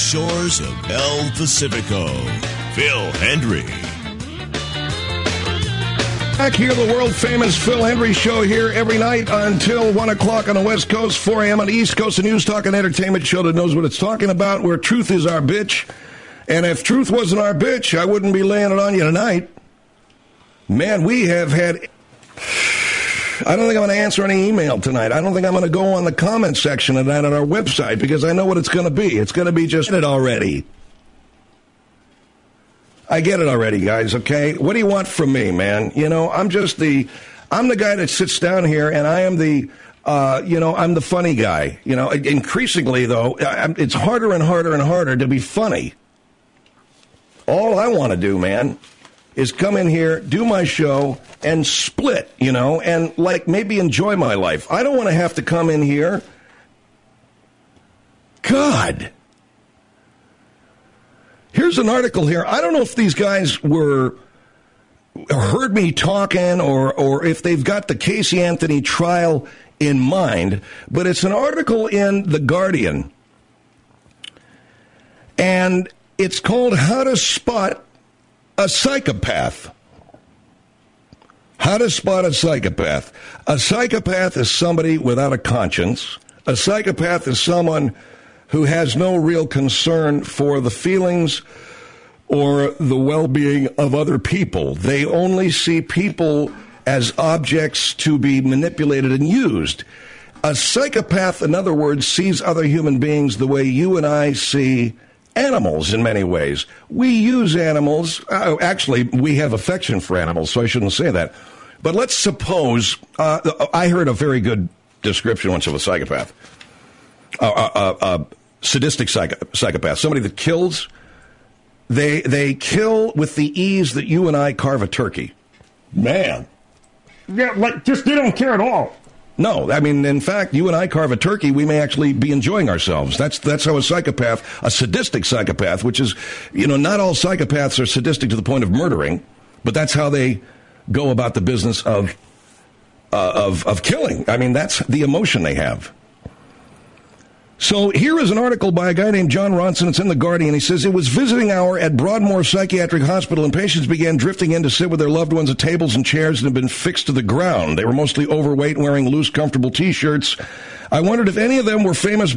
shores of El Pacifico, Phil Hendry. Back here, the world-famous Phil Hendry Show here every night until 1 o'clock on the West Coast, 4 a.m. on the East Coast, a news, talk, and entertainment show that knows what it's talking about, where truth is our bitch. And if truth wasn't our bitch, I wouldn't be laying it on you tonight. Man, we have had... I don't think I'm going to answer any email tonight. I don't think I'm going to go on the comment section of that on our website, because I know what it's going to be. It's going to be just it already. I get it already, guys, okay? What do you want from me, man? You know, I'm the guy that sits down here, and I am I'm the funny guy. You know, increasingly, though, it's harder and harder and harder to be funny. All I want to do, man, is come in here, do my show, and split, you know, and, like, maybe enjoy my life. I don't want to have to come in here. God. Here's an article here. I don't know if these guys heard me talking or if they've got the Casey Anthony trial in mind, but it's an article in The Guardian, and it's called How to Spot a Psychopath. How to spot a psychopath. A psychopath is somebody without a conscience. A psychopath is someone who has no real concern for the feelings or the well-being of other people. They only see people as objects to be manipulated and used. A psychopath, in other words, sees other human beings the way you and I see animals in many ways. We use animals. Actually, we have affection for animals, so I shouldn't say that. But let's suppose, I heard a very good description once of a psychopath. Sadistic psychopath, somebody that kills, they kill with the ease that you and I carve a turkey. Man. Yeah, like, just they don't care at all. No, I mean, in fact, you and I carve a turkey, we may actually be enjoying ourselves. That's how a sadistic psychopath, which is, you know, not all psychopaths are sadistic to the point of murdering, but that's how they go about the business of killing. I mean, that's the emotion they have. So here is an article by a guy named John Ronson. It's in The Guardian. He says, it was visiting hour at Broadmoor Psychiatric Hospital, and patients began drifting in to sit with their loved ones at tables and chairs that had been fixed to the ground. They were mostly overweight, wearing loose, comfortable T-shirts. I wondered if any of them were famous.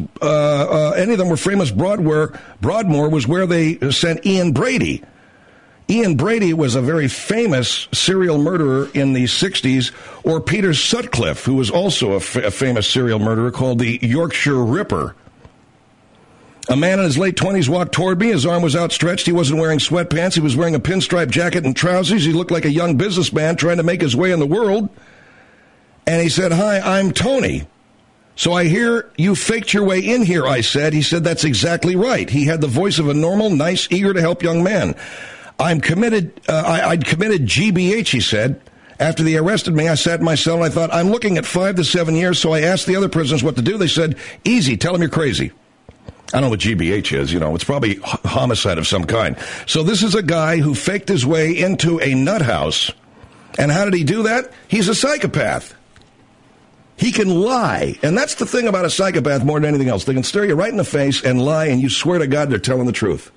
Broadmoor was where they sent Ian Brady. Ian Brady was a very famous serial murderer in the 60s, or Peter Sutcliffe, who was also a famous serial murderer called the Yorkshire Ripper. A man in his late 20s walked toward me. His arm was outstretched. He wasn't wearing sweatpants. He was wearing a pinstripe jacket and trousers. He looked like a young businessman trying to make his way in the world. And he said, "Hi, I'm Tony. So I hear you faked your way in here," I said. He said, "That's exactly right." He had the voice of a normal, nice, eager-to-help young man. I'd committed GBH, he said. After they arrested me, I sat in my cell and I thought, I'm looking at 5 to 7 years, so I asked the other prisoners what to do. They said, easy, tell them you're crazy. I don't know what GBH is, you know, it's probably homicide of some kind. So this is a guy who faked his way into a nut house. And how did he do that? He's a psychopath. He can lie. And that's the thing about a psychopath more than anything else. They can stare you right in the face and lie, and you swear to God they're telling the truth.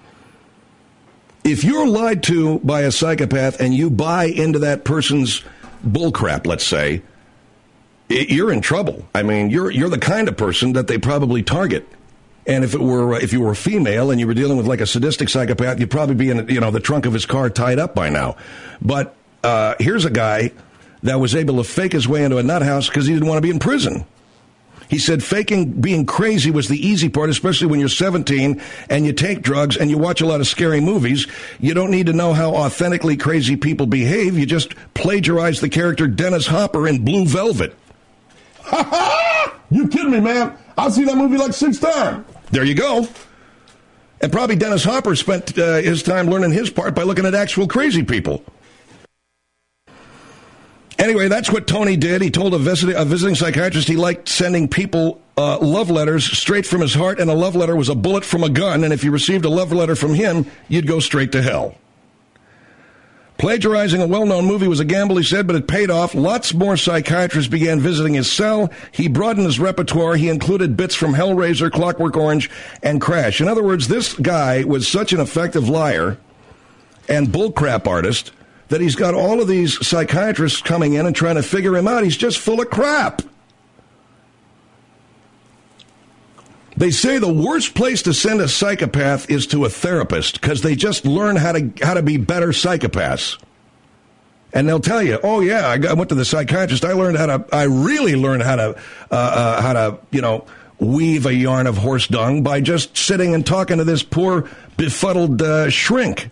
If you're lied to by a psychopath and you buy into that person's bullcrap, let's say, you're in trouble. I mean, you're the kind of person that they probably target. And if you were a female and you were dealing with like a sadistic psychopath, you'd probably be in the trunk of his car tied up by now. But here's a guy that was able to fake his way into a nut house because he didn't want to be in prison. He said faking being crazy was the easy part, especially when you're 17 and you take drugs and you watch a lot of scary movies. You don't need to know how authentically crazy people behave. You just plagiarize the character Dennis Hopper in Blue Velvet. Ha ha! You kidding me, man? I've seen that movie like 6 times. There you go. And probably Dennis Hopper spent his time learning his part by looking at actual crazy people. Anyway, that's what Tony did. He told a visiting psychiatrist he liked sending people love letters straight from his heart, and a love letter was a bullet from a gun, and if you received a love letter from him, you'd go straight to hell. Plagiarizing a well-known movie was a gamble, he said, but it paid off. Lots more psychiatrists began visiting his cell. He broadened his repertoire. He included bits from Hellraiser, Clockwork Orange, and Crash. In other words, this guy was such an effective liar and bullcrap artist that he's got all of these psychiatrists coming in and trying to figure him out. He's just full of crap. They say the worst place to send a psychopath is to a therapist because they just learn how to be better psychopaths. And they'll tell you, oh yeah, I went to the psychiatrist. I really learned how to weave a yarn of horse dung by just sitting and talking to this poor befuddled shrink.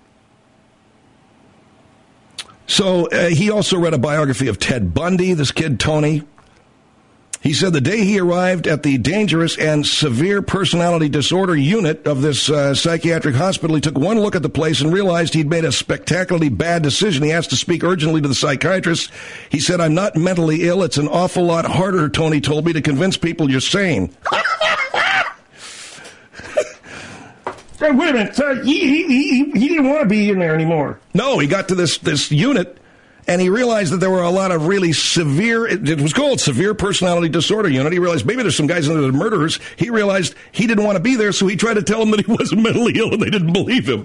So he also read a biography of Ted Bundy, this kid Tony. He said the day he arrived at the dangerous and severe personality disorder unit of this psychiatric hospital, he took one look at the place and realized he'd made a spectacularly bad decision. He asked to speak urgently to the psychiatrist. He said, I'm not mentally ill. It's an awful lot harder, Tony told me, to convince people you're sane. Hey, wait a minute, sir. He didn't want to be in there anymore. No, he got to this unit, and he realized that there were a lot of really severe, it was called Severe Personality Disorder Unit. He realized maybe there's some guys in there that are murderers. He realized he didn't want to be there, so he tried to tell them that he wasn't mentally ill, and they didn't believe him.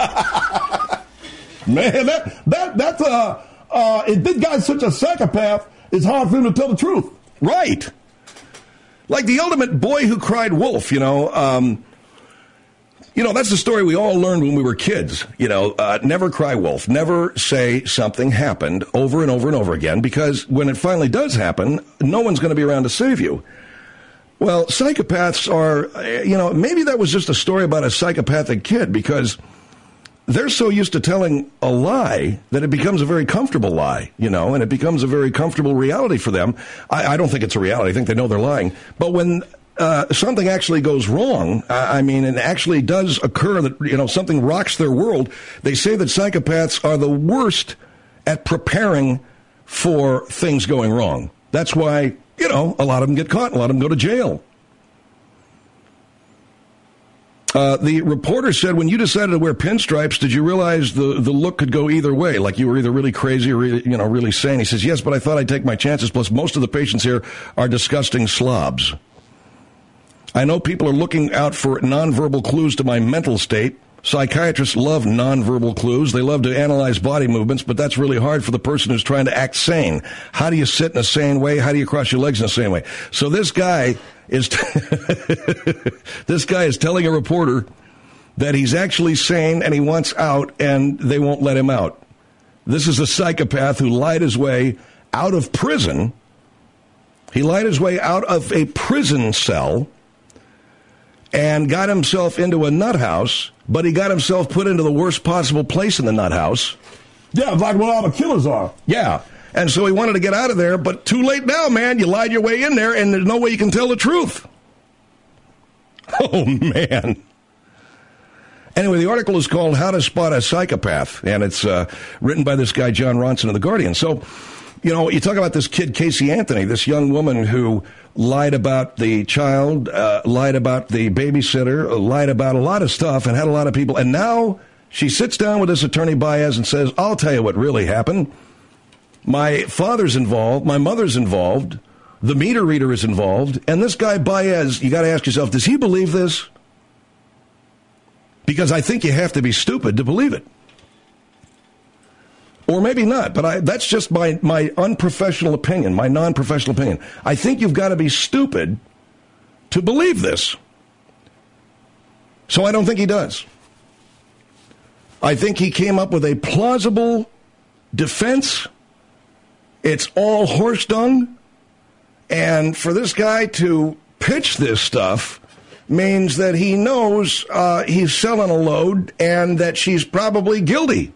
Man, if this guy's such a psychopath, it's hard for him to tell the truth. Right. Like the ultimate boy who cried wolf, that's the story we all learned when we were kids. Never cry wolf. Never say something happened over and over and over again, because when it finally does happen, no one's going to be around to save you. Well, psychopaths are, maybe that was just a story about a psychopathic kid, because they're so used to telling a lie that it becomes a very comfortable lie, and it becomes a very comfortable reality for them. I don't think it's a reality. I think they know they're lying. But when something actually goes wrong, and actually does occur that, something rocks their world, they say that psychopaths are the worst at preparing for things going wrong. That's why, a lot of them get caught, a lot of them go to jail. The reporter said, when you decided to wear pinstripes, did you realize the look could go either way? Like you were either really crazy or really sane? He says, yes, but I thought I'd take my chances. Plus, most of the patients here are disgusting slobs. I know people are looking out for nonverbal clues to my mental state. Psychiatrists love nonverbal clues. They love to analyze body movements, but that's really hard for the person who's trying to act sane. How do you sit in a sane way? How do you cross your legs in a sane way? So this guy is telling a reporter that he's actually sane and he wants out, and they won't let him out. This is a psychopath who lied his way out of prison. He lied his way out of a prison cell and got himself into a nut house, but he got himself put into the worst possible place in the nut house. Yeah, like where all the killers are. Yeah, and so he wanted to get out of there, but too late now, man. You lied your way in there, and there's no way you can tell the truth. Oh, man. Anyway, the article is called How to Spot a Psychopath, and it's written by this guy, John Ronson of The Guardian. So, you talk about this kid, Casey Anthony, this young woman who lied about the child, lied about the babysitter, lied about a lot of stuff and had a lot of people. And now she sits down with this attorney Baez and says, I'll tell you what really happened. My father's involved. My mother's involved. The meter reader is involved. And this guy Baez, you got to ask yourself, does he believe this? Because I think you have to be stupid to believe it. Or maybe not, but that's just my unprofessional opinion, my non-professional opinion. I think you've got to be stupid to believe this. So I don't think he does. I think he came up with a plausible defense. It's all horse dung. And for this guy to pitch this stuff means that he knows he's selling a load and that she's probably guilty.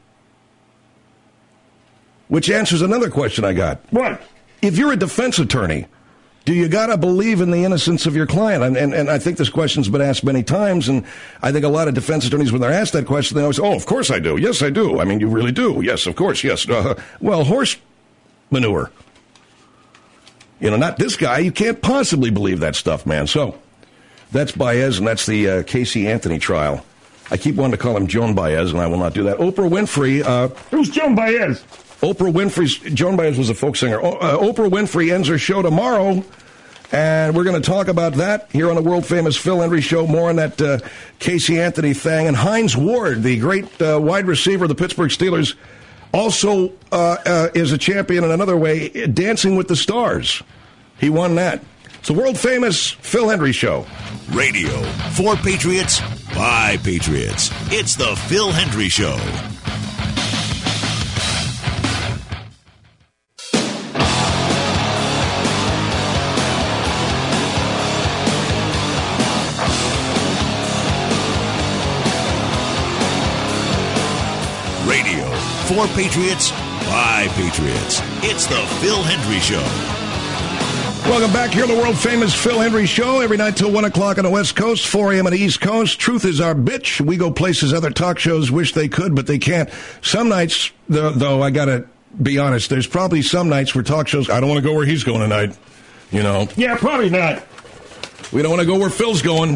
Which answers another question I got. What? If you're a defense attorney, do you got to believe in the innocence of your client? And I think this question's been asked many times, and I think a lot of defense attorneys, when they're asked that question, they always say, oh, of course I do. Yes, I do. I mean, you really do. Yes, of course, yes. Well, horse manure. Not this guy. You can't possibly believe that stuff, man. So that's Baez, and that's the Casey Anthony trial. I keep wanting to call him Joan Baez, and I will not do that. Oprah Winfrey. Who's Joan Baez? Joan Baez was a folk singer. Oprah Winfrey ends her show tomorrow, and we're going to talk about that here on the world-famous Phil Hendrie Show. More on that Casey Anthony thing. And Hines Ward, the great wide receiver of the Pittsburgh Steelers, also is a champion in another way, Dancing with the Stars. He won that. It's the world-famous Phil Hendrie Show. Radio for Patriots by Patriots. It's the Phil Hendrie Show. Radio for Patriots by Patriots. It's the Phil Hendrie Show. Welcome back here to the world-famous Phil Hendrie Show. Every night till 1 o'clock on the West Coast, 4 a.m. on the East Coast. Truth is our bitch. We go places other talk shows wish they could, but they can't. Some nights, though, I got to be honest, there's probably some nights where talk shows, I don't want to go where he's going tonight, you know. Yeah, probably not. We don't want to go where Phil's going.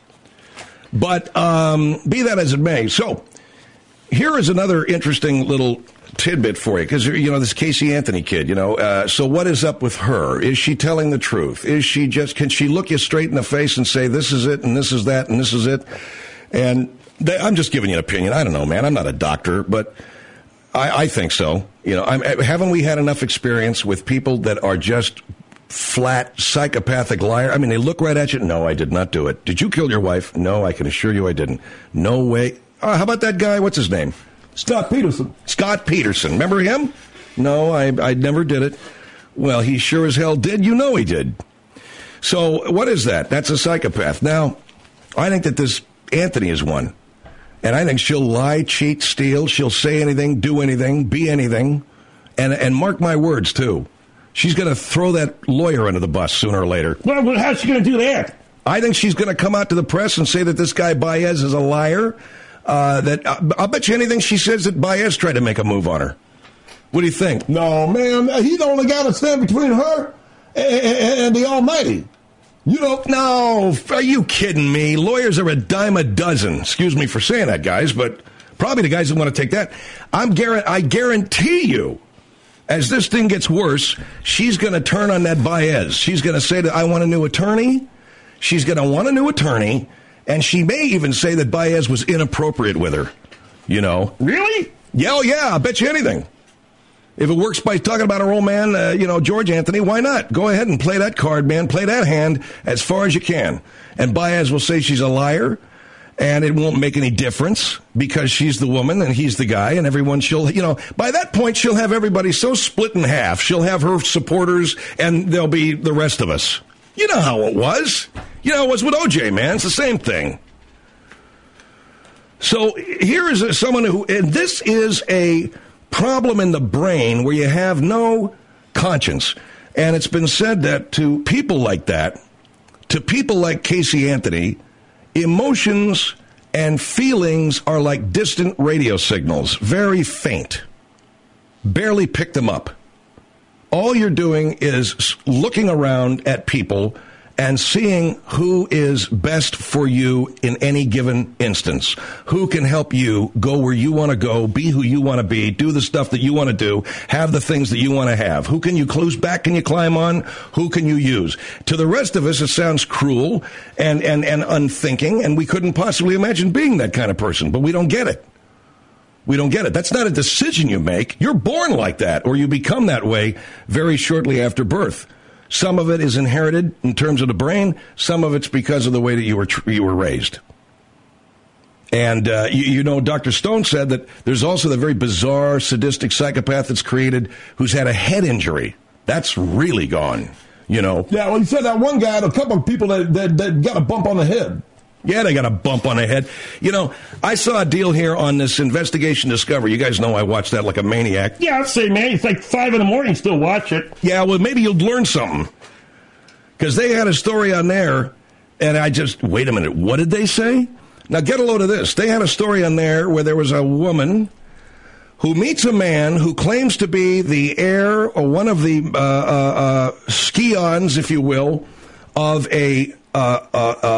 But be that as it may. So, here is another interesting little tidbit for you, because, you know, this Casey Anthony kid, you know, so what is up with her? Is she telling the truth? Is she just, can she look you straight in the face and say, this is it, and this is that, and this is it? And I'm just giving you an opinion. I don't know, man. I'm not a doctor, but I think so. You know, haven't we had enough experience with people that are just flat psychopathic liar? I mean, they look right at you. No, I did not do it. Did you kill your wife? No, I can assure you I didn't. No way. How about that guy? What's his name? Scott Peterson. Scott Peterson. Remember him? No, I never did it. Well, he sure as hell did. You know he did. So what is that? That's a psychopath. Now, I think that this Anthony is one. And I think she'll lie, cheat, steal. She'll say anything, do anything, be anything. And mark my words, too. She's going to throw that lawyer under the bus sooner or later. Well, how's she going to do that? I think she's going to come out to the press and say that this guy Baez is a liar. I'll bet you anything she says that Baez tried to make a move on her. What do you think? No, man, he's the only guy to stand between her and the Almighty. You know, no, are you kidding me? Lawyers are a dime a dozen. Excuse me for saying that, guys, but probably the guys that want to take that. I guarantee you, as this thing gets worse, she's going to turn on that Baez. She's going to say that I want a new attorney. She's going to want a new attorney. And she may even say that Baez was inappropriate with her, you know. Really? Yeah, I'll bet you anything. If it works by talking about her old man, George Anthony, why not? Go ahead and play that card, man. Play that hand as far as you can. And Baez will say she's a liar, and it won't make any difference because she's the woman and he's the guy, and everyone by that point, she'll have everybody so split in half. She'll have her supporters, and there'll be the rest of us. You know how it was. You know, it was with OJ, man. It's the same thing. So here is someone who, and this is a problem in the brain where you have no conscience. And it's been said that to people like that, to people like Casey Anthony, emotions and feelings are like distant radio signals, very faint. Barely pick them up. All you're doing is looking around at people and seeing who is best for you in any given instance. Who can help you go where you want to go, be who you want to be, do the stuff that you want to do, have the things that you want to have. Who can you close back can you climb on? Who can you use? To the rest of us, it sounds cruel and unthinking, and we couldn't possibly imagine being that kind of person, but we don't get it. We don't get it. That's not a decision you make. You're born like that, or you become that way very shortly after birth. Some of it is inherited in terms of the brain. Some of it's because of the way that you were raised. And, Dr. Stone said that there's also the very bizarre, sadistic psychopath that's created who's had a head injury. That's really gone, you know. Yeah, well, he said that one guy had a couple of people that got a bump on the head. Yeah, they got a bump on the head. You know, I saw a deal here on this Investigation Discovery. You guys know I watch that like a maniac. Yeah, I'd say, man, it's like 5 a.m, still watch it. Yeah, well, maybe you'll learn something. Because they had a story on there, and wait a minute, what did they say? Now, get a load of this. They had a story on there where there was a woman who meets a man who claims to be the heir or one of the scions, if you will, of a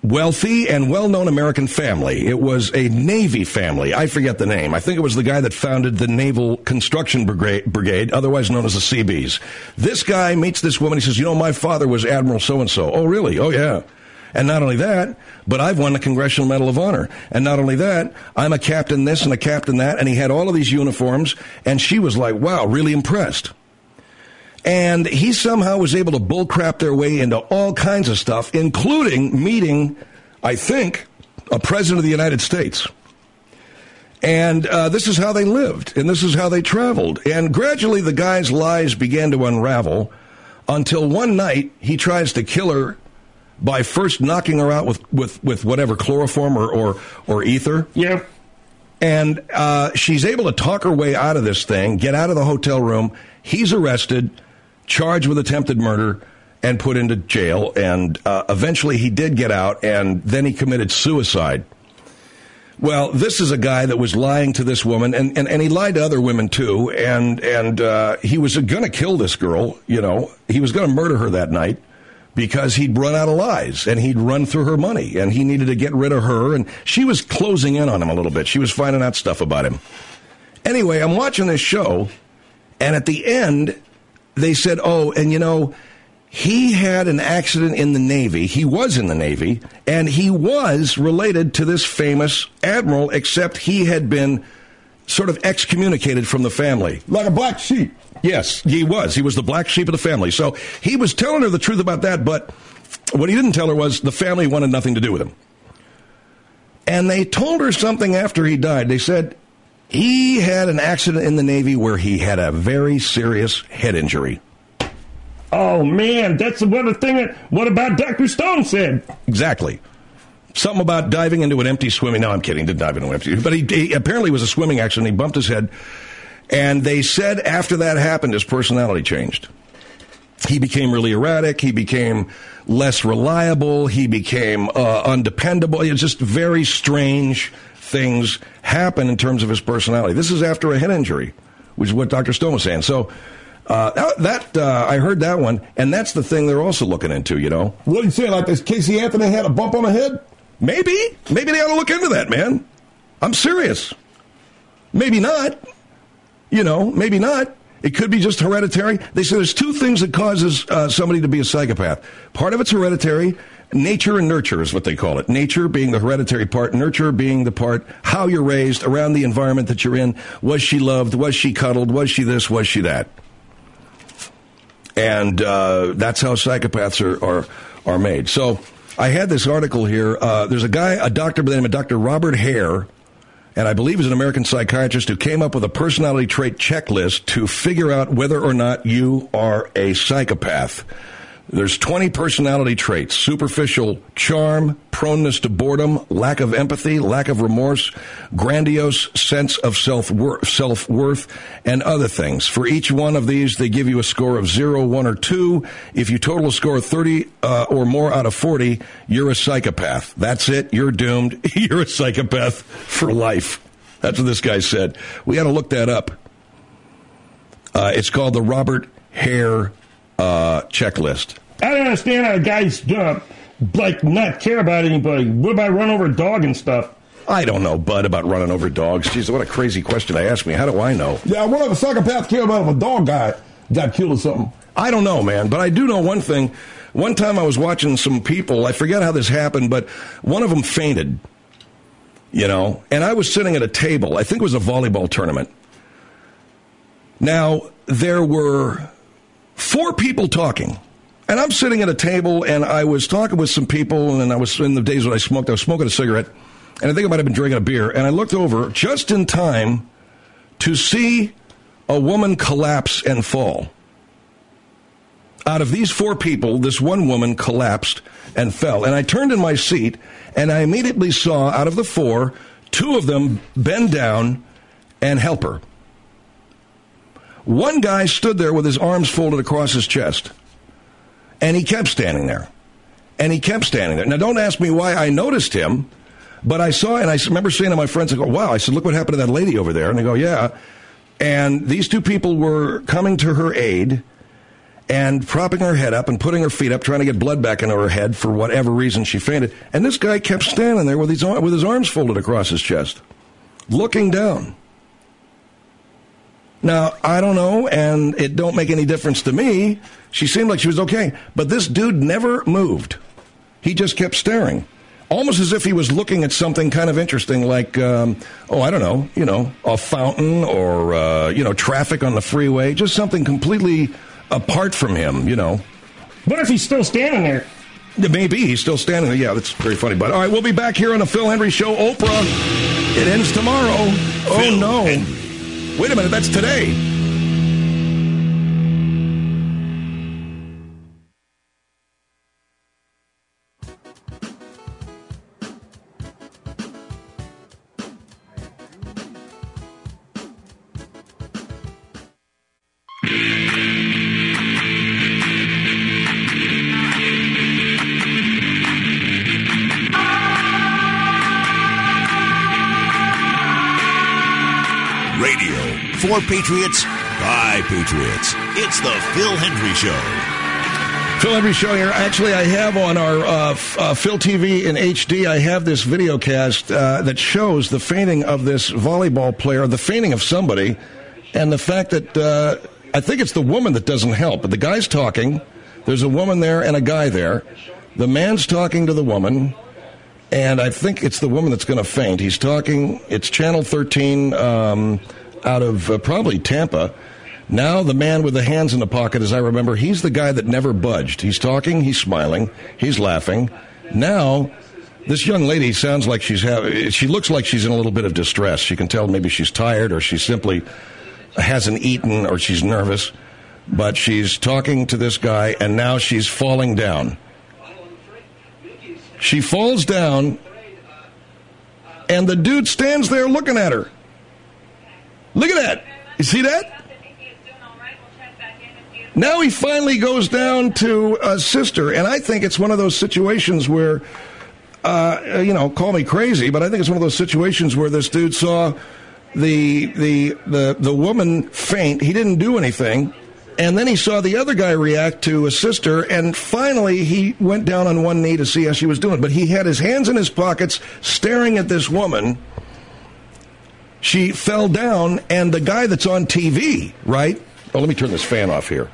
wealthy and well-known American family. It was a Navy family. I forget the name. I think it was the guy that founded the Naval Construction Brigade, otherwise known as the Seabees. This guy meets this woman. He says, you know, my father was Admiral so-and-so. Oh, really? Oh, yeah. And not only that, but I've won the Congressional Medal of Honor. And not only that, I'm a captain this and a captain that. And he had all of these uniforms. And she was like, wow, really impressed. And he somehow was able to bullcrap their way into all kinds of stuff, including meeting, I think, a president of the United States. And this is how they lived, and this is how they traveled. And gradually the guy's lies began to unravel until one night he tries to kill her by first knocking her out with whatever, chloroform or ether. Yeah. And she's able to talk her way out of this thing, get out of the hotel room. He's arrested, charged with attempted murder, and put into jail. And eventually he did get out, and then he committed suicide. Well, this is a guy that was lying to this woman, and he lied to other women, too. And he was going to kill this girl, you know. He was going to murder her that night because he'd run out of lies, and he'd run through her money, and he needed to get rid of her. And she was closing in on him a little bit. She was finding out stuff about him. Anyway, I'm watching this show, and at the end, they said, oh, and you know, he had an accident in the Navy. He was in the Navy, and he was related to this famous admiral, except he had been sort of excommunicated from the family. Like a black sheep. Yes, he was. He was the black sheep of the family. So he was telling her the truth about that, but what he didn't tell her was the family wanted nothing to do with him. And they told her something after he died. They said he had an accident in the Navy where he had a very serious head injury. Oh, man, that's what what about Dr. Stone said? Exactly. Something about diving into an empty swimming. No, I'm kidding. Didn't dive into an empty. But he apparently was a swimming accident. He bumped his head. And they said after that happened, his personality changed. He became really erratic. He became less reliable. He became undependable. It's just very strange things happen in terms of his personality. This is after a head injury, which is what Dr. Stone was saying. So I heard that one, and that's the thing they're also looking into, you know. What are you saying, like this Casey Anthony had a bump on the head? Maybe they ought to look into that, man. I'm serious. Maybe not. You know, maybe not. It could be just hereditary. They say there's two things that causes somebody to be a psychopath. Part of it's hereditary. Nature and nurture is what they call it. Nature being the hereditary part, nurture being the part, how you're raised, around the environment that you're in. Was she loved? Was she cuddled? Was she this? Was she that? And that's how psychopaths are made. So I had this article here. There's a doctor by the name of Dr. Robert Hare, and I believe he's an American psychiatrist who came up with a personality trait checklist to figure out whether or not you are a psychopath. There's 20 personality traits: superficial charm, proneness to boredom, lack of empathy, lack of remorse, grandiose sense of self-worth, and other things. For each one of these, they give you a score of 0, 1, or 2. If you total a score of 30 or more out of 40, you're a psychopath. That's it. You're doomed. You're a psychopath for life. That's what this guy said. We got to look that up. It's called the Robert Hare checklist. I don't understand how guys not care about anybody. What about run over a dog and stuff? I don't know, Bud, about running over dogs. Jeez, what a crazy question to ask me. How do I know? Yeah, what if a psychopath care about if a dog guy got killed or something? I don't know, man, but I do know one thing. One time I was watching some people, I forget how this happened, but one of them fainted, you know, and I was sitting at a table. I think it was a volleyball tournament. Now, there were 4 people talking, and I'm sitting at a table, and I was talking with some people, and I was, in the days when I smoked, I was smoking a cigarette, and I think I might have been drinking a beer, and I looked over just in time to see a woman collapse and fall. Out of these 4 people, this one woman collapsed and fell, and I turned in my seat, and I immediately saw, out of the 4, 2 of them bend down and help her. One guy stood there with his arms folded across his chest, and he kept standing there, and he kept standing there. Now, don't ask me why I noticed him, but I saw, and I remember saying to my friends, I go, wow, I said, look what happened to that lady over there. And they go, yeah. And these 2 people were coming to her aid, and propping her head up and putting her feet up, trying to get blood back into her head for whatever reason she fainted. And this guy kept standing there with his arms folded across his chest, looking down. Now, I don't know, and it don't make any difference to me. She seemed like she was okay. But this dude never moved. He just kept staring, almost as if he was looking at something kind of interesting, like, I don't know, a fountain or, traffic on the freeway, just something completely apart from him, What if he's still standing there? Maybe he's still standing there. Yeah, that's very funny. But all right, we'll be back here on the Phil Hendrie Show. Oprah, it ends tomorrow. Phil no. Hendrie. Wait a minute, that's today. For Patriots, by Patriots. It's the Phil Hendrie Show. Phil Hendrie Show here. Actually, I have on our Phil TV in HD, I have this video cast that shows the fainting of this volleyball player, the fainting of somebody, and the fact that I think it's the woman that doesn't help. But the guy's talking. There's a woman there and a guy there. The man's talking to the woman, and I think it's the woman that's going to faint. He's talking. It's Channel 13 out of probably Tampa. Now the man with the hands in the pocket, as I remember, he's the guy that never budged. He's talking, he's smiling, he's laughing. Now, this young lady sounds like she looks like she's in a little bit of distress. You can tell maybe she's tired or she simply hasn't eaten or she's nervous. But she's talking to this guy, and now she's falling down. She falls down, and the dude stands there looking at her. Look at that. You see that? Now he finally goes down to a sister, and I think it's one of those situations where, call me crazy, but I think it's one of those situations where this dude saw the woman faint. He didn't do anything, and then he saw the other guy react to a sister, and finally he went down on one knee to see how she was doing. But he had his hands in his pockets, staring at this woman. She fell down, and the guy that's on TV, right? Oh, let me turn this fan off here.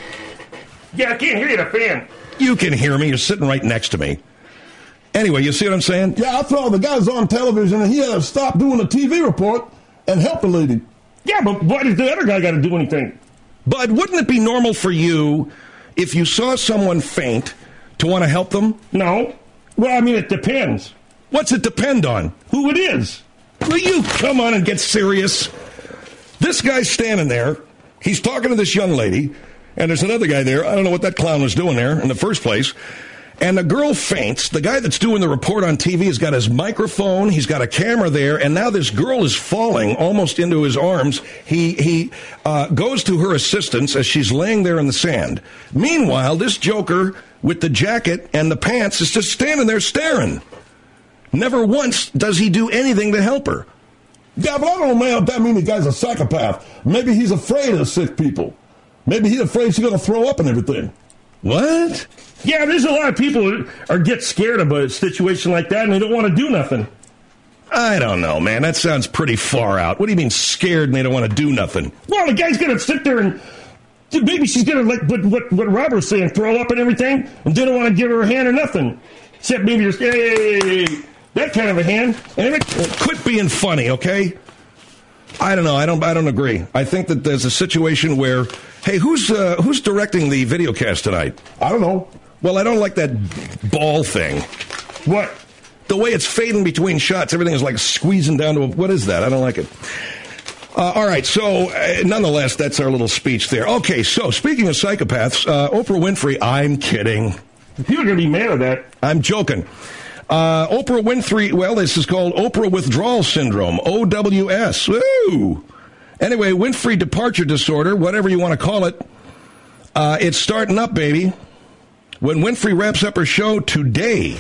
Yeah, I can't hear you, the fan. You can hear me. You're sitting right next to me. Anyway, you see what I'm saying? Yeah, I saw the guy's on television, and he had to stop doing the TV report and help the lady. Yeah, but why does the other guy got to do anything? Bud, wouldn't it be normal for you, if you saw someone faint, to want to help them? No. Well, I mean, it depends. What's it depend on? Who it is. Will you come on and get serious? This guy's standing there. He's talking to this young lady, and there's another guy there. I don't know what that clown was doing there in the first place. And the girl faints. The guy that's doing the report on TV has got his microphone. He's got a camera there, and now this girl is falling almost into his arms. He goes to her assistance as she's laying there in the sand. Meanwhile, this joker with the jacket and the pants is just standing there staring. Never once does he do anything to help her. Yeah, but I don't know, man, if that means the guy's a psychopath. Maybe he's afraid of the sick people. Maybe he's afraid she's going to throw up and everything. What? Yeah, there's a lot of people who get scared of a situation like that, and they don't want to do nothing. I don't know, man. That sounds pretty far out. What do you mean scared and they don't want to do nothing? Well, the guy's going to sit there and maybe she's going to, like what Robert was saying, throw up and everything, and they don't want to give her a hand or nothing. Except maybe just, hey, that kind of a hand. And quit being funny, okay? I don't know. I don't agree. I think that there's a situation where, hey, who's directing the video cast tonight? I don't know. Well, I don't like that ball thing. What? The way it's fading between shots, everything is like squeezing down to what is that? I don't like it. All right, so nonetheless, that's our little speech there. Okay, so speaking of psychopaths, Oprah Winfrey, I'm kidding. People are going to be mad at that. I'm joking. Oprah Winfrey, well, this is called Oprah Withdrawal Syndrome, OWS. Woo! Anyway, Winfrey Departure Disorder, whatever you want to call it, it's starting up, baby. When Winfrey wraps up her show today,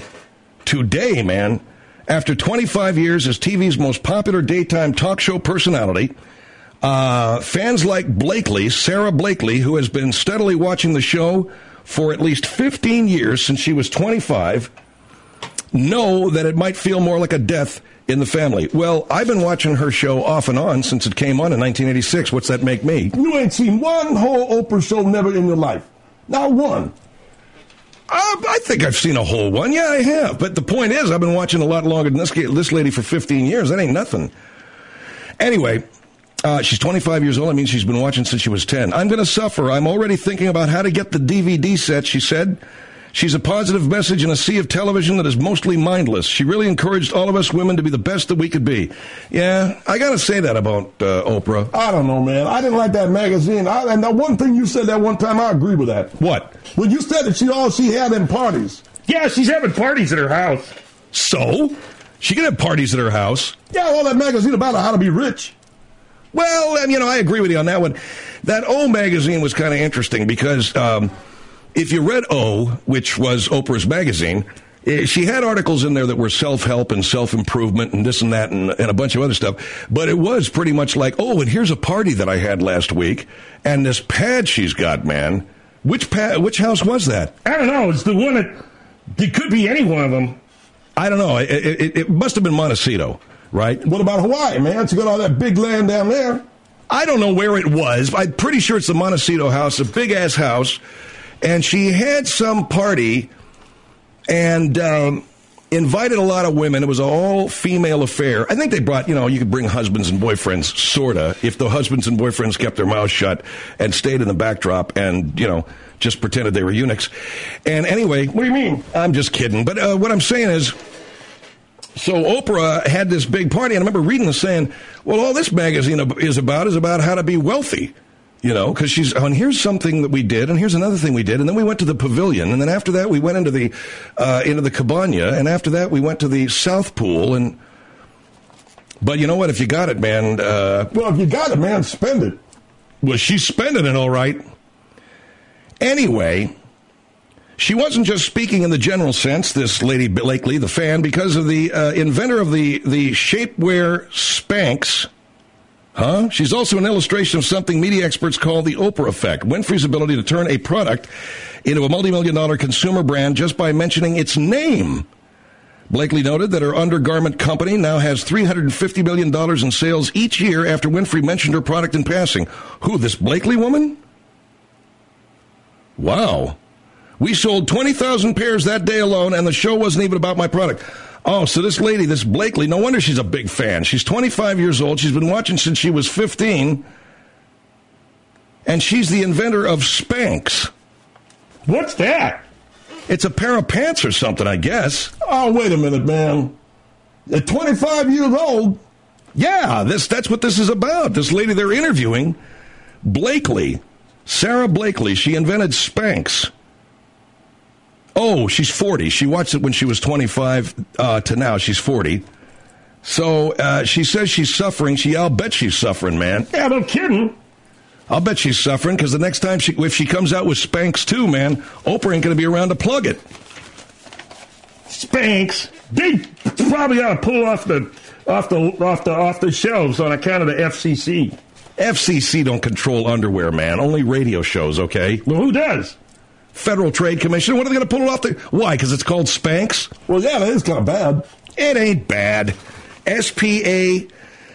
man, after 25 years as TV's most popular daytime talk show personality, Fans like Blakely, Sarah Blakely, who has been steadily watching the show for at least 15 years since she was 25, know that it might feel more like a death in the family. Well, I've been watching her show off and on since it came on in 1986. What's that make me? You ain't seen one whole Oprah show never in your life. Not one. I think I've seen a whole one. Yeah, I have. But the point is, I've been watching a lot longer than this lady for 15 years. That ain't nothing. Anyway, she's 25 years old. I mean, she's been watching since she was 10. I'm going to suffer. I'm already thinking about how to get the DVD set, she said. She's a positive message in a sea of television that is mostly mindless. She really encouraged all of us women to be the best that we could be. Yeah, I got to say that about Oprah. I don't know, man. I didn't like that magazine. And the one thing you said that one time, I agree with that. What? When you said that all she had in parties. Yeah, she's having parties at her house. So? She can have parties at her house. Yeah, all that magazine about how to be rich. Well, and, I agree with you on that one. That O magazine was kind of interesting because if you read O, which was Oprah's magazine, she had articles in there that were self-help and self-improvement and this and that and a bunch of other stuff. But it was pretty much like, oh, and here's a party that I had last week, and this pad she's got, man. Which house was that? I don't know. It's the one that... It could be any one of them. I don't know. It must have been Montecito, right? What about Hawaii, man? She got all that big land down there. I don't know where it was. I'm pretty sure it's the Montecito house, a big-ass house. And she had some party and invited a lot of women. It was an all-female affair. I think they brought, you could bring husbands and boyfriends, sort of, if the husbands and boyfriends kept their mouths shut and stayed in the backdrop and, just pretended they were eunuchs. And anyway... What do you mean? I'm just kidding. But what I'm saying is... So Oprah had this big party, and I remember reading this saying, well, all this magazine is about how to be wealthy. Because she's, and here's something that we did, and here's another thing we did, and then we went to the pavilion, and then after that we went into the cabana, and after that we went to the South Pool, but you know what, if you got it, man... well, if you got it, man, spend it. Well, she's spending it, all right. Anyway, she wasn't just speaking in the general sense, this Lady Blakely, the fan, because of the inventor of the shapewear Spanx. Huh? She's also an illustration of something media experts call the Oprah effect, Winfrey's ability to turn a product into a multi-million-dollar consumer brand just by mentioning its name. Blakely noted that her undergarment company now has $350 million in sales each year after Winfrey mentioned her product in passing. Who, this Blakely woman? Wow. We sold 20,000 pairs that day alone, and the show wasn't even about my product. Oh, so this lady, this Blakely, no wonder she's a big fan. She's 25 years old. She's been watching since she was 15. And she's the inventor of Spanx. What's that? It's a pair of pants or something, I guess. Oh, wait a minute, man. At 25 years old? Yeah, that's what this is about. This lady they're interviewing, Blakely, Sarah Blakely, she invented Spanx. Oh, she's 40. She watched it when she was 25 to now. She's 40. So she says she's suffering. I'll bet she's suffering, man. Yeah, no kidding. I'll bet she's suffering because the next time if she comes out with Spanx 2, man, Oprah ain't going to be around to plug it. Spanx. They probably ought to pull off the shelves on account of the FCC. FCC don't control underwear, man. Only radio shows, okay? Well, who does? Federal Trade Commission. What are they going to pull it off? Why? Because it's called Spanx? Well, yeah, that is kind of bad. It ain't bad. S-P-A-N-X.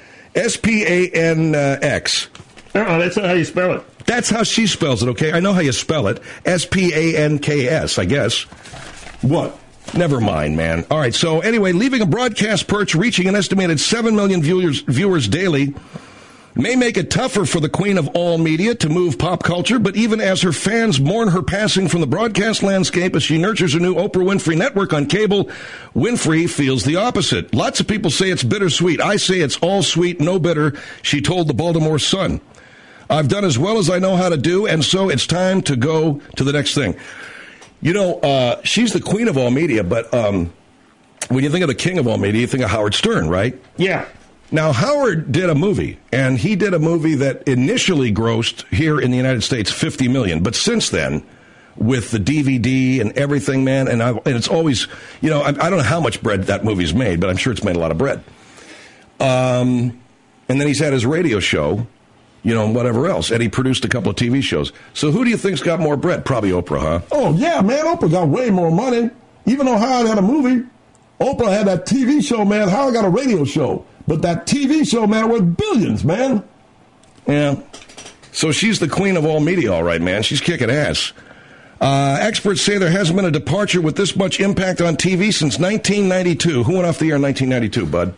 That's not how you spell it. That's how she spells it, okay? I know how you spell it. S-P-A-N-K-S, I guess. What? Never mind, man. All right, so anyway, leaving a broadcast perch reaching an estimated 7 million viewers daily may make it tougher for the queen of all media to move pop culture, but even as her fans mourn her passing from the broadcast landscape as she nurtures her new Oprah Winfrey Network on cable, Winfrey feels the opposite. Lots of people say it's bittersweet. I say it's all sweet, no bitter, she told the Baltimore Sun. I've done as well as I know how to do, and so it's time to go to the next thing. She's the queen of all media, but when you think of the king of all media, you think of Howard Stern, right? Yeah. Now, Howard did a movie, and he did a movie that initially grossed here in the United States $50 million. But since then, with the DVD and everything, man, and it's always, I don't know how much bread that movie's made, but I'm sure it's made a lot of bread. And then he's had his radio show, and whatever else. And he produced a couple of TV shows. So who do you think's got more bread? Probably Oprah, huh? Oh, yeah, man. Oprah got way more money. Even though Howard had a movie, Oprah had that TV show, man. Howard got a radio show. But that TV show, man, worth billions, man. Yeah. So she's the queen of all media, all right, man. She's kicking ass. Experts say there hasn't been a departure with this much impact on TV since 1992. Who went off the air in 1992, bud?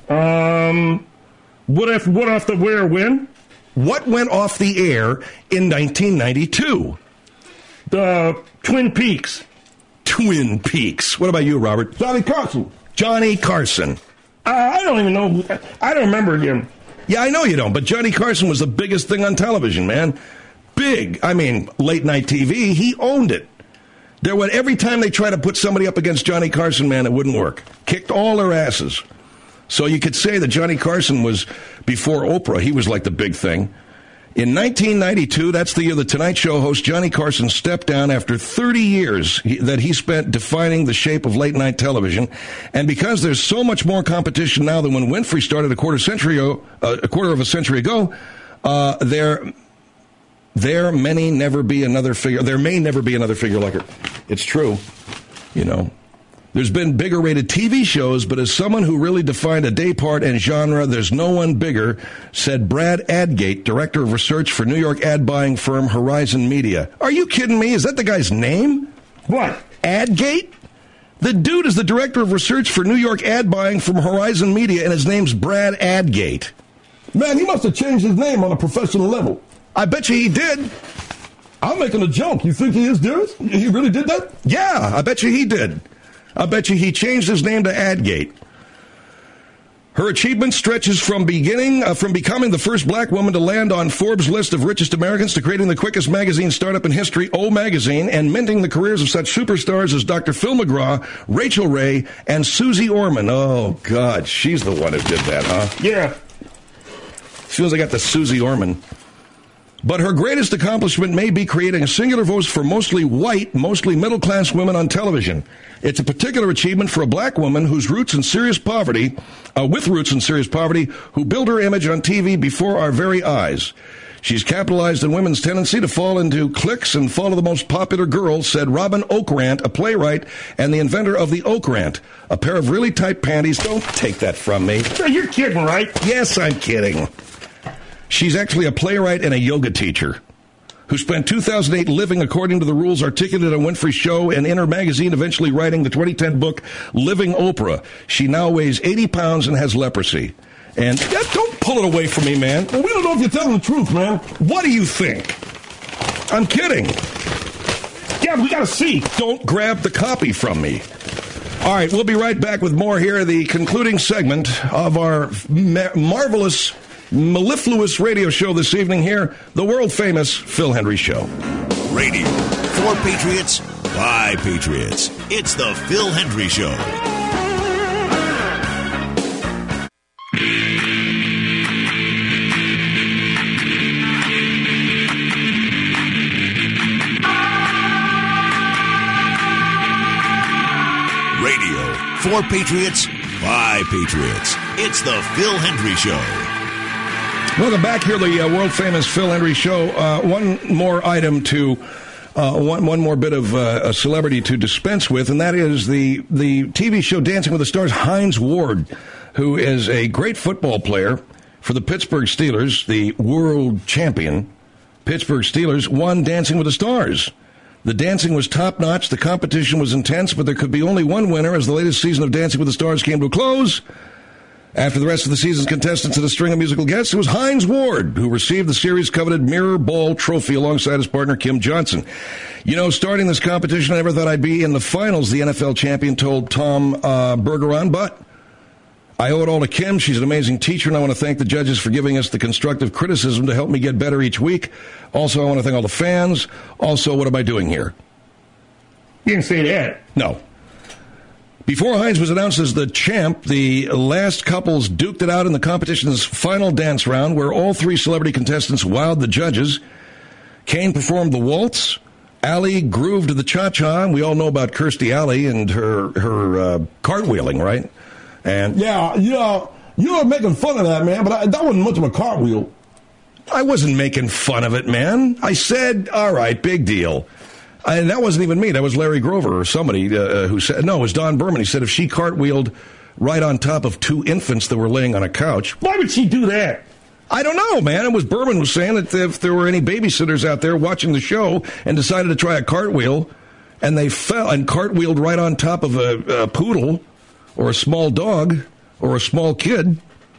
What off the where when? What went off the air in 1992? The Twin Peaks. Twin Peaks. What about you, Robert? Johnny Carson. Johnny Carson. I don't even know. I don't remember him. Yeah, I know you don't, but Johnny Carson was the biggest thing on television, man. Big. I mean, late night TV, he owned it. Every time they try to put somebody up against Johnny Carson, man, it wouldn't work. Kicked all their asses. So you could say that Johnny Carson was, before Oprah, he was like the big thing. In 1992, that's the year the Tonight Show host Johnny Carson stepped down after 30 years that he spent defining the shape of late-night television. And because there's so much more competition now than when Winfrey started a quarter of a century ago, there may never be another figure like her. It's true, There's been bigger rated TV shows, but as someone who really defined a day part and genre, there's no one bigger, said Brad Adgate, director of research for New York ad buying firm Horizon Media. Are you kidding me? Is that the guy's name? What? Adgate? The dude is the director of research for New York ad buying from Horizon Media, and his name's Brad Adgate. Man, he must have changed his name on a professional level. I bet you he did. I'm making a joke. You think he is serious? He really did that? Yeah, I bet you he did. I bet you he changed his name to Adgate. Her achievement stretches from becoming the first black woman to land on Forbes' list of richest Americans to creating the quickest magazine startup in history, O Magazine, and minting the careers of such superstars as Dr. Phil McGraw, Rachel Ray, and Susie Orman. Oh, God, she's the one who did that, huh? Yeah. As soon as I got the Susie Orman. But her greatest accomplishment may be creating a singular voice for mostly white, mostly middle-class women on television. It's a particular achievement for a black woman with roots in serious poverty, who build her image on TV before our very eyes. She's capitalized on women's tendency to fall into cliques and follow the most popular girls, said Robin Okrant, a playwright and the inventor of the Okrant, a pair of really tight panties. Don't take that from me. You're kidding, right? Yes, I'm kidding. She's actually a playwright and a yoga teacher who spent 2008 living according to the rules articulated on Winfrey's show and in her magazine, eventually writing the 2010 book, Living Oprah. She now weighs 80 pounds and has leprosy. And don't pull it away from me, man. Well, we don't know if you're telling the truth, man. What do you think? I'm kidding. Yeah, we got to see. Don't grab the copy from me. All right, we'll be right back with more here, the concluding segment of our marvelous, mellifluous radio show this evening here, the world-famous Phil Hendrie Show. Radio for Patriots, by Patriots. It's the Phil Hendrie Show. Radio for Patriots, by Patriots. It's the Phil Hendrie Show. Welcome back here, the world-famous Phil Hendrie Show. One more item to, one more bit of a celebrity to dispense with, and that is the TV show Dancing with the Stars. Hines Ward, who is a great football player for the Pittsburgh Steelers, the world champion Pittsburgh Steelers, won Dancing with the Stars. The dancing was top-notch, the competition was intense, but there could be only one winner as the latest season of Dancing with the Stars came to a close. After the rest of the season's contestants and a string of musical guests, it was Hines Ward who received the series-coveted Mirror Ball Trophy alongside his partner, Kim Johnson. You know, starting this competition, I never thought I'd be in the finals, the NFL champion told Tom Bergeron, but I owe it all to Kim. She's an amazing teacher, and I want to thank the judges for giving us the constructive criticism to help me get better each week. Also, I want to thank all the fans. Also, what am I doing here? You didn't say that. No. Before Hines was announced as the champ, the last couples duked it out in the competition's final dance round, where all three celebrity contestants wowed the judges. Kane performed the waltz. Allie grooved the cha-cha. We all know about Kirstie Alley and her cartwheeling, right? And Yeah, you were making fun of that, man, but that wasn't much of a cartwheel. I wasn't making fun of it, man. I said, all right, big deal. And that wasn't even me. That was Larry Grover or somebody who said, no, it was Don Berman. He said if she cartwheeled right on top of two infants that were laying on a couch. Why would she do that? I don't know, man. It was Berman was saying that if there were any babysitters out there watching the show and decided to try a cartwheel and they fell and cartwheeled right on top of a poodle or a small dog or a small kid.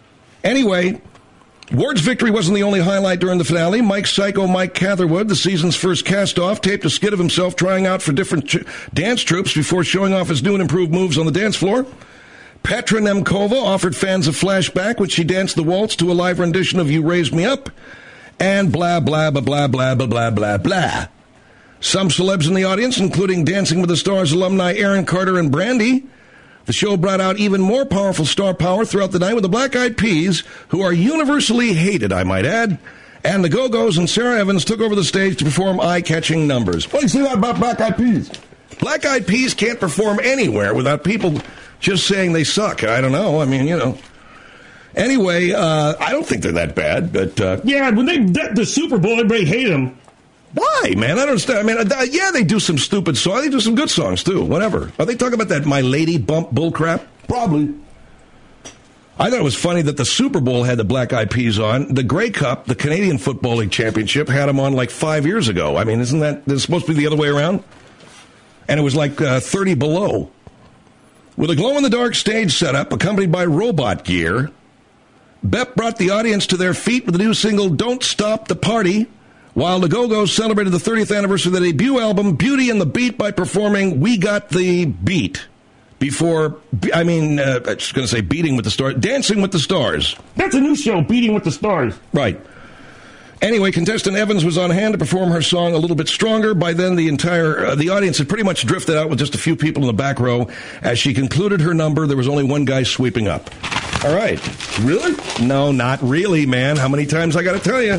Anyway, Ward's victory wasn't the only highlight during the finale. Mike Catherwood, the season's first cast-off, taped a skit of himself trying out for different dance troupes before showing off his new and improved moves on the dance floor. Petra Nemkova offered fans a flashback when she danced the waltz to a live rendition of You Raised Me Up, and blah, blah, blah, blah, blah, blah, blah, blah, blah. Some celebs in the audience, including Dancing with the Stars alumni Aaron Carter and Brandy. The show brought out even more powerful star power throughout the night with the Black Eyed Peas, who are universally hated, I might add. And the Go-Go's and Sarah Evans took over the stage to perform eye-catching numbers. What do you say that about Black Eyed Peas? Black Eyed Peas can't perform anywhere without people just saying they suck. I don't know. I mean, you know. Anyway, I don't think they're that bad, but... yeah, when they did the Super Bowl, everybody hated them. Why, man? I don't understand. I mean, yeah, they do some stupid songs. They do some good songs, too. Whatever. Are they talking about that My Lady bump bullcrap? Probably. I thought it was funny that the Super Bowl had the Black Eyed Peas on. The Grey Cup, the Canadian Football League Championship, had them on like 5 years ago. I mean, isn't that supposed to be the other way around? And it was like 30 below. With a glow-in-the-dark stage setup accompanied by robot gear, Bep brought the audience to their feet with the new single Don't Stop the Party, while the Go-Go's celebrated the 30th anniversary of the debut album Beauty and the Beat by performing We Got the Beat before, I was going to say Beating with the Stars, Dancing with the Stars. That's a new show, Beating with the Stars. Right. Anyway, contestant Evans was on hand to perform her song A Little Bit Stronger. By then, the audience had pretty much drifted out with just a few people in the back row. As she concluded her number, there was only one guy sweeping up. All right. Really? No, not really, man. How many times I got to tell you?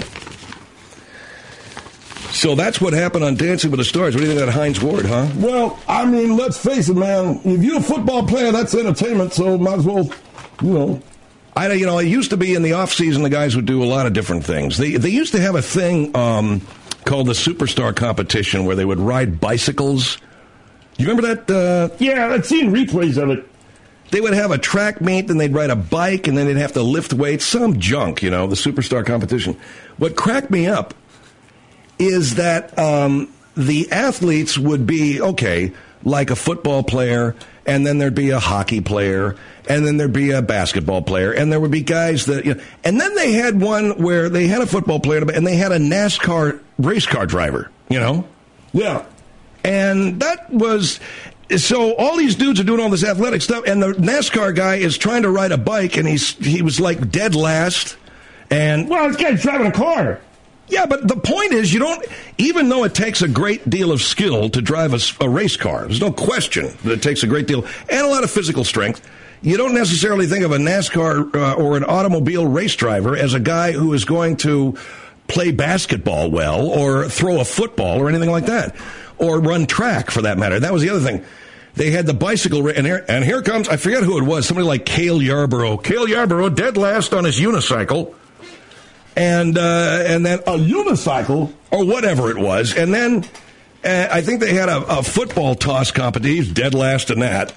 So that's what happened on Dancing with the Stars. What do you think of that Hines Ward, huh? Well, I mean, let's face it, man. If you're a football player, that's entertainment, so might as well, you know. It used to be in the off-season, the guys would do a lot of different things. They used to have a thing called the Superstar Competition where they would ride bicycles. You remember that? Yeah, I've seen replays of it. They would have a track meet, then they'd ride a bike, and then they'd have to lift weights. Some junk, the Superstar Competition. What cracked me up is that the athletes would be, okay, like a football player, and then there'd be a hockey player, and then there'd be a basketball player, and there would be guys that, and then they had one where they had a football player, and they had a NASCAR race car driver, Yeah. And that was, so all these dudes are doing all this athletic stuff, and the NASCAR guy is trying to ride a bike, and he was like dead last, and... Well, this guy's driving a car. Yeah, but the point is, even though it takes a great deal of skill to drive a race car, there's no question that it takes a great deal, and a lot of physical strength, you don't necessarily think of a NASCAR or an automobile race driver as a guy who is going to play basketball well, or throw a football, or anything like that, or run track, for that matter. That was the other thing. They had the bicycle, and here comes, I forget who it was, somebody like Cale Yarborough. Cale Yarborough, dead last on his unicycle. And then a unicycle or whatever it was, and then I think they had a football toss competition. He's dead last in that.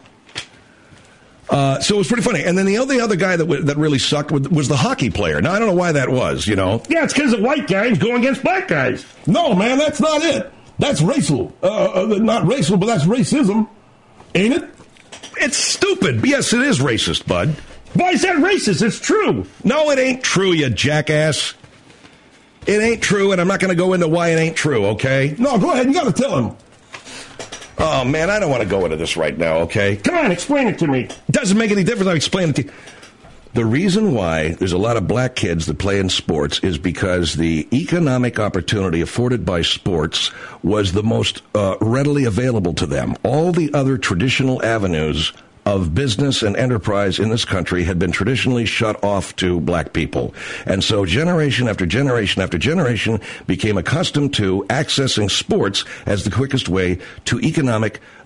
So it was pretty funny. And then the only other guy that really sucked was the hockey player. Now I don't know why that was. Yeah, it's because the white guys going against black guys. No, man, that's not it. That's racial. Not racial, but that's racism, ain't it? It's stupid. Yes, it is racist, bud. Why is that racist? It's true. No, it ain't true, you jackass. It ain't true, and I'm not going to go into why it ain't true, okay? No, go ahead. You got to tell him. Oh, man, I don't want to go into this right now, okay? Come on, explain it to me. It doesn't make any difference. I'll explain it to you. The reason why there's a lot of black kids that play in sports is because the economic opportunity afforded by sports was the most readily available to them. All the other traditional avenues of business and enterprise in this country had been traditionally shut off to black people. And so generation after generation after generation became accustomed to accessing sports as the quickest way to economic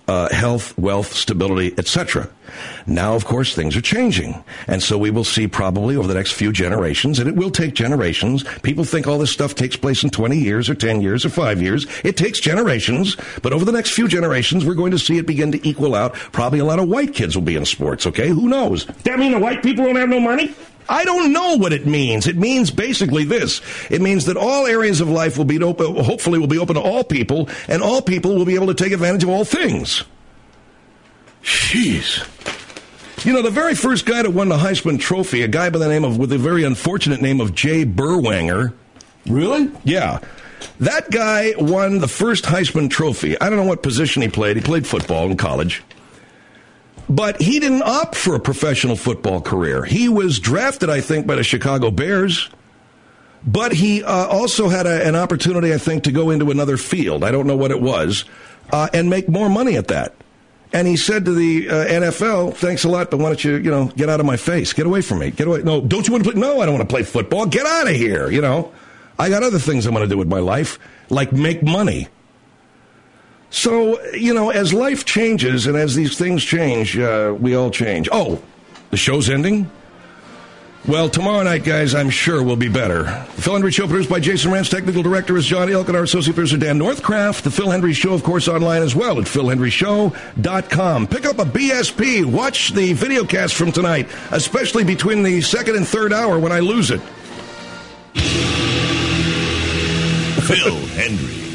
health, wealth, stability, etc. Now, of course, things are changing. And so we will see probably over the next few generations, and it will take generations. People think all this stuff takes place in 20 years or 10 years or 5 years. It takes generations. But over the next few generations, we're going to see it begin to equal out. Probably a lot of white kids will be in sports, okay? Who knows? That mean the white people won't have no money? I don't know what it means. It means basically this. It means that all areas of life will be open, hopefully will be open to all people, and all people will be able to take advantage of all things. Jeez. You know, the very first guy that won the Heisman Trophy, a guy by the name of, with the very unfortunate name of Jay Berwanger. Really? Yeah. That guy won the first Heisman Trophy. I don't know what position he played. He played football in college. But he didn't opt for a professional football career. He was drafted, I think, by the Chicago Bears. But he also had an opportunity, I think, to go into another field. I don't know what it was. And make more money at that. And he said to the NFL, thanks a lot, but why don't you, get out of my face. Get away from me. Get away. No, don't you want to play? No, I don't want to play football. Get out of here, I got other things I want to do with my life, like make money. So, as life changes and as these things change, we all change. Oh, the show's ending? Well, tomorrow night, guys, I'm sure will be better. The Phil Hendrie Show, produced by Jason Rance. Technical director is John Ilk, and our associate producer, Dan Northcraft. The Phil Hendrie Show, of course, online as well at philhendrieshow.com. Pick up a BSP. Watch the videocast from tonight, especially between the second and third hour when I lose it. Phil Hendrie.